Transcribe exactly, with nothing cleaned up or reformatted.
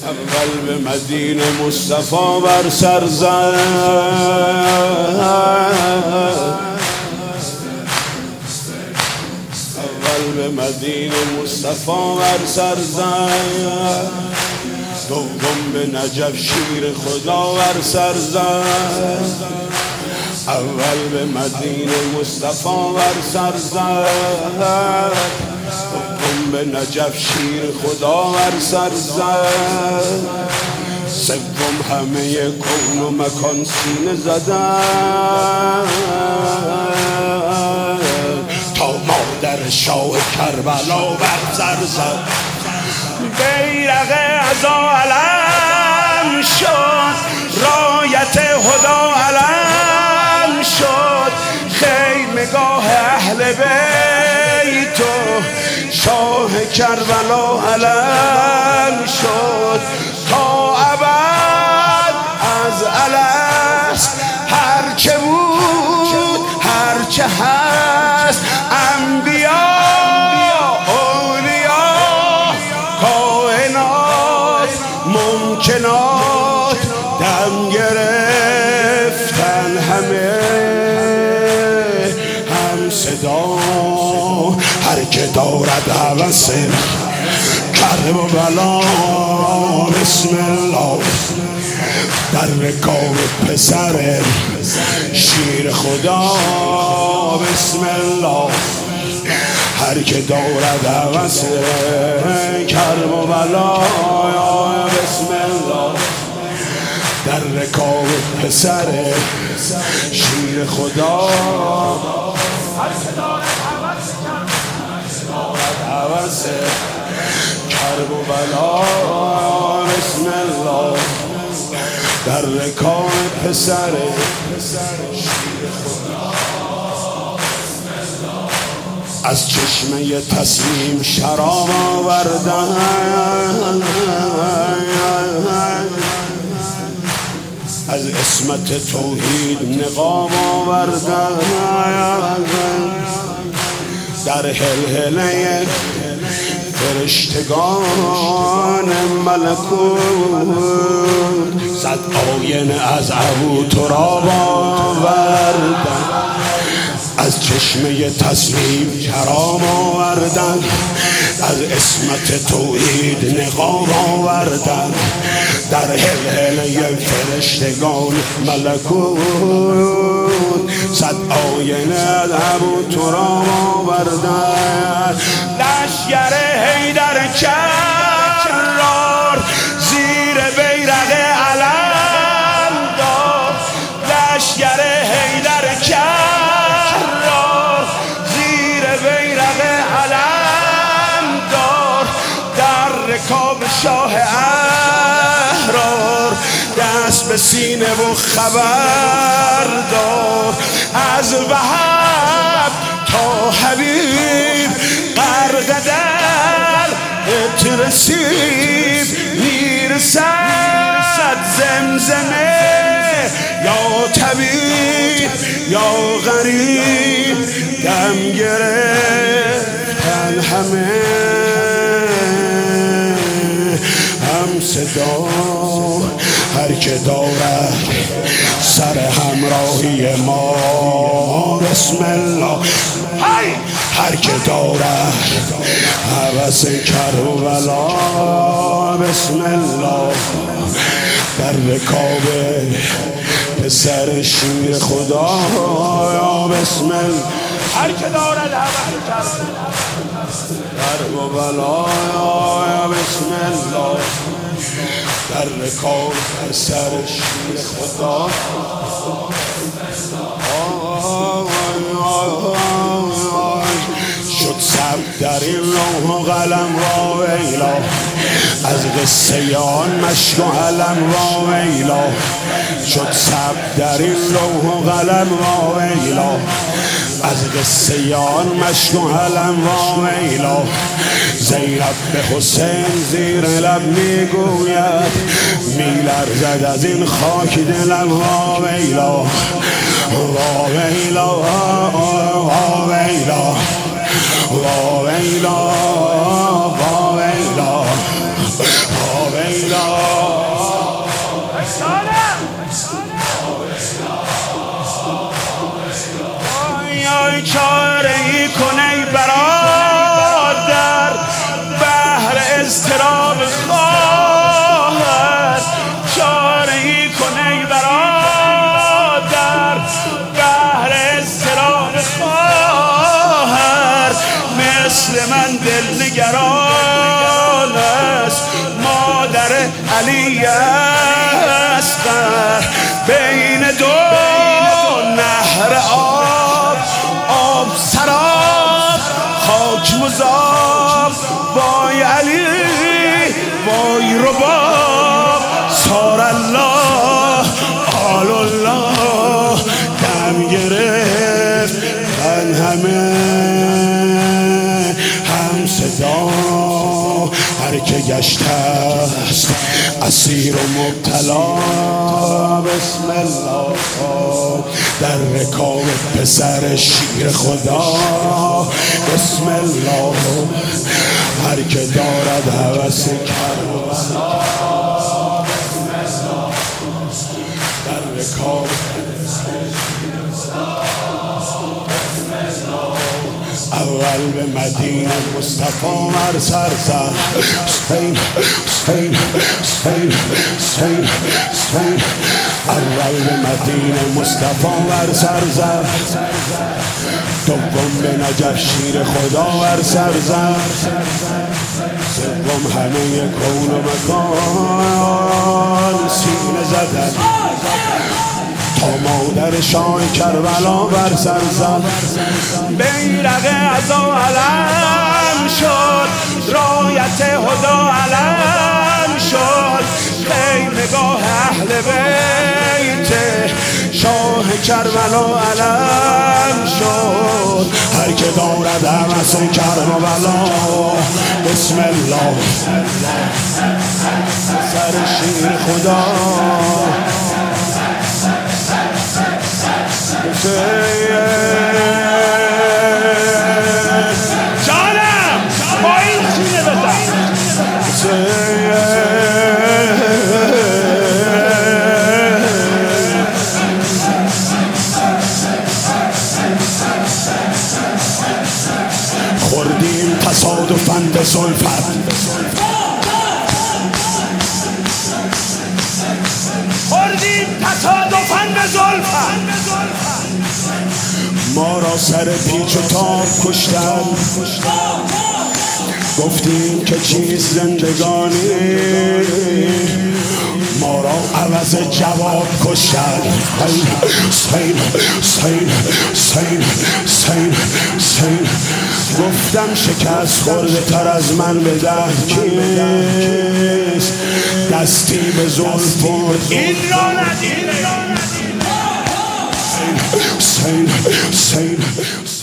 اول به مدینه مصطفی بر سر زد، اول به مدینه مصطفی بر سر زد، دوم به نجف شیر خدا بر سر زد، اول به مدینه مصطفی بر سر زد، دوم به نجف شیر خدا بر سر زد، سوم همه کون و مکان سینه زدن تا مادر شاه کربلا بر سر زد. بیرق عزا علم شد، رایت هدا علم شد، خیمگاه اهل بیت و شاه کربلا علم شد تا ابد از الست. هرچه بود هرچه هست، انبیا اولیا کائنات ممکنات دم گرفتن همه هم صدا. هر که دارد هوس کرب و بلا بسم الله در رکاب پسر شیر خدا بسم الله. هر که دارد هوس کرب و بلا بسم الله در رکاب پسر شیر خدا. هر که دارد هوس کرب و بلا بسم الله در رکاب پسر شیر خدا. از چشمه تسلیم شراب آوردن، از عصمت توحید نقاب آوردن، در هلهله فرشتگان ملکوت صد آینه از ابو تراب آوردن، از چشمه تسلیم کرام آوردن، از عصمت توحید نقاب آوردن، در هلهله فرشتگان ملکوت صد آینه از ابو تراب آوردن. لشگر حیدر کرار زیر بیرق علم داد، لشگر حیدر کرار زیر بیرق علم داد، در رکاب شاه احرار دست به سینه و خبر دار. از وهب تا حبیب غرق در اترسید، میرسد زمزمه یا طبیب یا غریب دم گرفتن همه هم صدا. هر که دارد سر همراهی ما بسم الله، هر که دارد هوس کربلا بسم الله در رکاب پسر شیر خدا بسم الله. هر که دارد هوس کربلا بسم الله در رکاب پسر شیر خدا. شد ثبت در این لوح و قلم را ویلا، از قصه آن مشک و علم را ویلا. شد ثبت در این لوح و قلم را ویلا، از قصه آن مشک و علم را ویلا. زینب به حسین زیر لب میگوید، میلرزد از این خاک دلم وا ویلا وا ویلا وا ویلا وا ویلا وا ویلا ویلا آی چاره ای کنه برادر بهر اضطراب خواهر، چاره ای کنه برادر بهر اضطراب خواهر، مثل من دل نگران است مادر علی اصغر، بین دو نهر آب آب سراب خاک مذاب، وای علی وای رباب، سار الله آل الله دم گرفت من همه هم صدا، هر که گشته است اسیر و مبتلا، بسم الله در رکاب پسر شیر خدا، بسم الله هر که دارد هوس کربلا، در رکاب اول به مدینه مصطفی مر سر زد، حسین حسین حسین حسین حسین، اول به مدینه مصطفی مر سر زد، دوم به نجف شیر خدا ور سر زد، سوم همه کون و مکان سینه زدن، تا مادر شاه کربلا بر سر زد، بیرق عزا علم شد، رایت هدا علم شد، خیمگاه اهل بیت شاه کربلا علم شد، هر که دارد هوس کربلا، بسم الله سر شیر خدا، جانم با این سینه بزن، خوردیم تصادفاً به زلفت، خوردیم تصادفاً به زلفت، ما را سر پیچ و تاب کشتن، گفتیم که چیست زندگانی، ما را عوض جواب کشتن، سین سین سین سین سین، گفتم شکست خورده تر از من بدن کیست، دستی به زلف این را ندید، سین سین